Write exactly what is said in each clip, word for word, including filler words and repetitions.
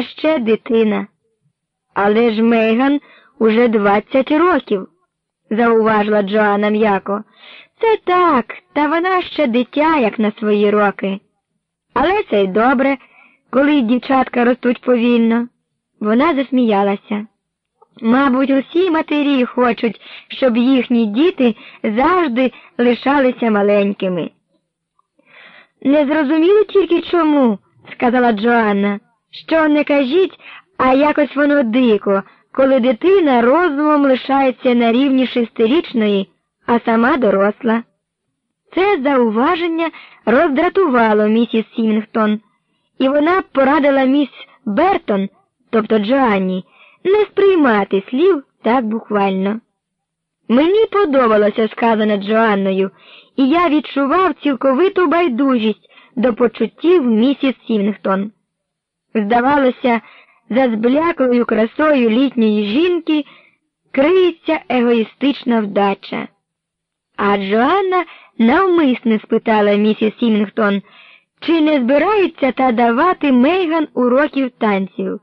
Вона ще дитина. Але ж Мейган уже двадцять років, зауважила Джоанна м'яко. Це так, та вона ще дитя, як на свої роки. Але це й добре, коли дівчатка ростуть повільно. Вона засміялася. Мабуть, усі матері хочуть, щоб їхні діти завжди лишалися маленькими. Не зрозуміли тільки чому, сказала Джоанна, що не кажіть, а якось воно дико, коли дитина розумом лишається на рівні шестирічної, а сама доросла. Це зауваження роздратувало місіс Сімінгтон, і вона порадила міс Бертон, тобто Джоанні, не сприймати слів так буквально. Мені подобалося сказане Джоанною, і я відчував цілковиту байдужість до почуттів місіс Сімінгтон. Здавалося, за збляклою красою літньої жінки криється егоїстична вдача. А Джоанна навмисне спитала місіс Сімінгтон, чи не збирається та давати Мейган уроків танців.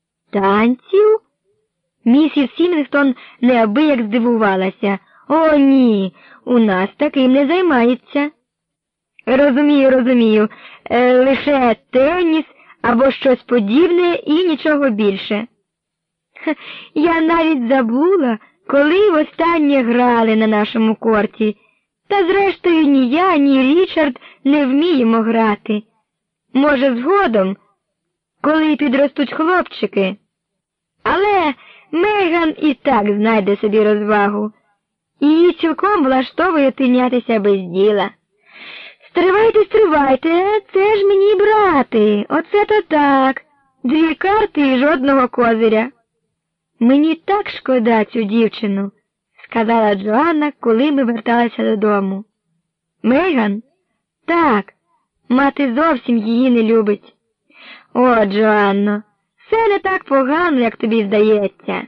Танців? Місіс Сімінгтон неабияк здивувалася. О, ні, у нас таким не займається. Розумію, розумію, е, лише теніс або щось подібне і нічого більше. Ха, я навіть забула, коли востаннє грали на нашому корті. Та зрештою ні я, ні Річард не вміємо грати. Може, згодом, коли підростуть хлопчики. Але Мейган і так знайде собі розвагу. Її цілком влаштовує тинятися без діла. Стривайте, стривайте, це ж мені брати, оце то так, дві карти і жодного козиря. Мені так шкода цю дівчину, сказала Джоанна, коли ми верталися додому. Мейган? Так, мати зовсім її не любить. О, Джоанно, все не так погано, як тобі здається.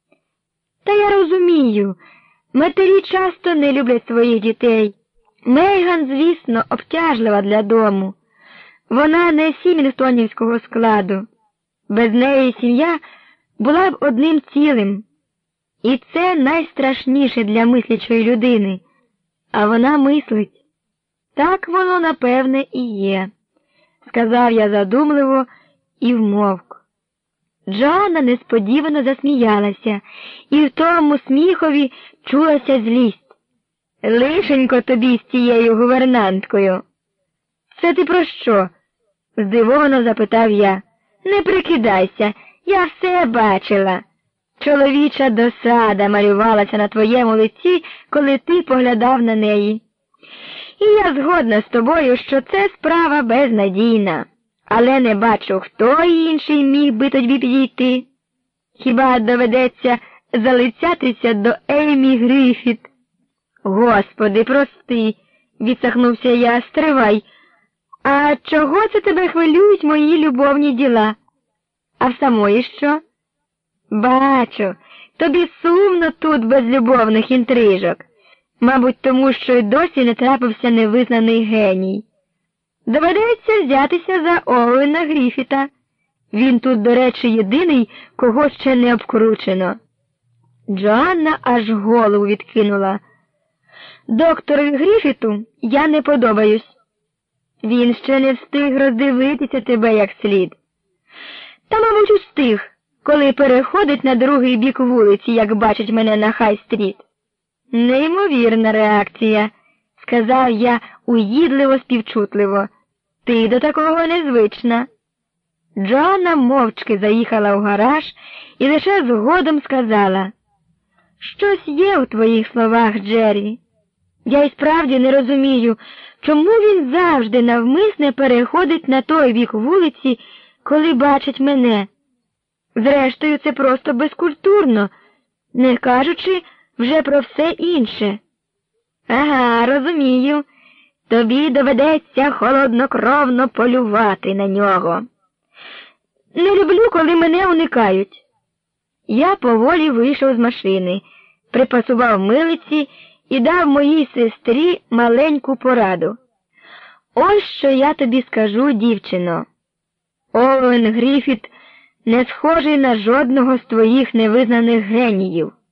Та я розумію, матері часто не люблять своїх дітей. Мейган, звісно, обтяжлива для дому. Вона не сімінгтонівського складу. Без неї сім'я була б одним цілим. І це найстрашніше для мислячої людини. А вона мислить. Так воно, напевне, і є, сказав я задумливо і вмовк. Джоанна несподівано засміялася, і в тому сміхові чулася злість. Лишенько тобі з цією гувернанткою. Це ти про що? Здивовано запитав я. Не прикидайся, я все бачила. Чоловіча досада малювалася на твоєму лиці, коли ти поглядав на неї. І я згодна з тобою, що це справа безнадійна. Але не бачу, хто інший міг би тобі підійти. Хіба доведеться залицятися до Еймі Грифіт? Господи, прости, відсахнувся я, стривай. А чого це тебе хвилюють мої любовні діла? А в самої що? Бачу, тобі сумно тут без любовних інтрижок. Мабуть, тому що й досі не трапився невизнаний геній. Доведеться взятися за Оуена Грифіта. Він тут, до речі, єдиний, кого ще не обкручено. Джоанна аж голову відкинула. Доктору Грифіту я не подобаюсь. Він ще не встиг роздивитися тебе як слід. Та, мабуть, устиг, коли переходить на другий бік вулиці, як бачить мене на Хай-стріт. Неймовірна реакція, сказав я уїдливо-співчутливо. Ти до такого незвична. Джоанна мовчки заїхала в гараж і лише згодом сказала. Щось є у твоїх словах, Джері. Я й справді не розумію, чому він завжди навмисне переходить на той бік вулиці, коли бачить мене. Зрештою, це просто безкультурно, не кажучи вже про все інше. Ага, розумію. Тобі доведеться холоднокровно полювати на нього. Не люблю, коли мене уникають. Я поволі вийшов з машини, припасував милиці і дав моїй сестрі маленьку пораду. Ось що я тобі скажу, дівчино. Оуен Грифіт не схожий на жодного з твоїх невизнаних геніїв.